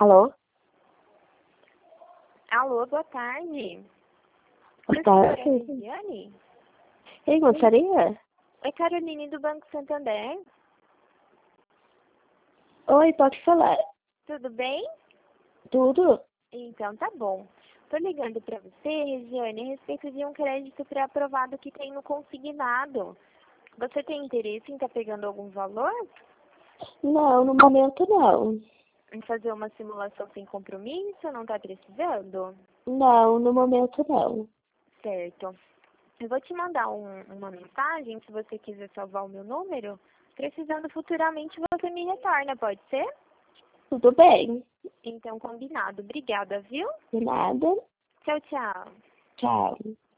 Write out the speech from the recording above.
Alô? Alô, boa tarde. Boa tarde. Regiane? Ei, gostaria? É Caroline do Banco Santander. Oi, pode falar. Tudo bem? Tudo? Então tá bom. Tô ligando pra você, Regiane, a respeito de um crédito pré-aprovado que tem no consignado. Você tem interesse em estar pegando algum valor? Não, no momento não. Em fazer uma simulação sem compromisso? Não tá precisando? Não, no momento não. Certo. Eu vou te mandar uma mensagem, se você quiser salvar o meu número. Precisando futuramente, você me retorna, pode ser? Tudo bem. Então, combinado. Obrigada, viu? De nada. Tchau, tchau. Tchau.